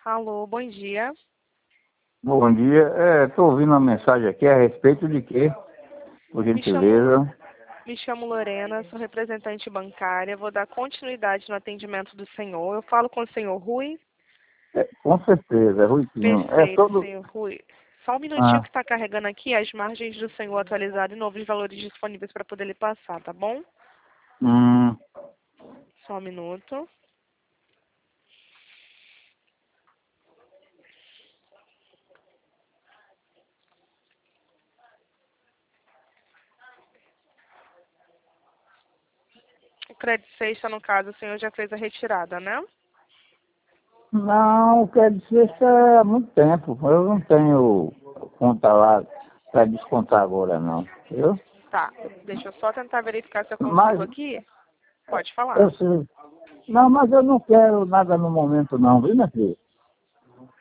Alô, bom dia. Bom dia. Estou ouvindo uma mensagem aqui a respeito de quê? Por gentileza. Me chamo Lorena, sou representante bancária. Vou dar continuidade no atendimento do senhor. Eu falo com o senhor Rui? Com certeza, é Ruizinho. Perfeito, senhor Rui. Só um minutinho Ah, que está carregando aqui as margens do senhor atualizado e novos valores disponíveis para poder lhe passar, tá bom? hum, Só um minuto. O crédito sexta, no caso, o senhor já fez a retirada, né? não, quer dizer que há muito tempo. Eu não tenho conta lá para descontar agora, não. Viu? Tá, deixa eu só tentar verificar se eu Mas, consigo aqui. Pode falar. eu sei. Não, mas eu não quero nada no momento, não, viu, minha filha?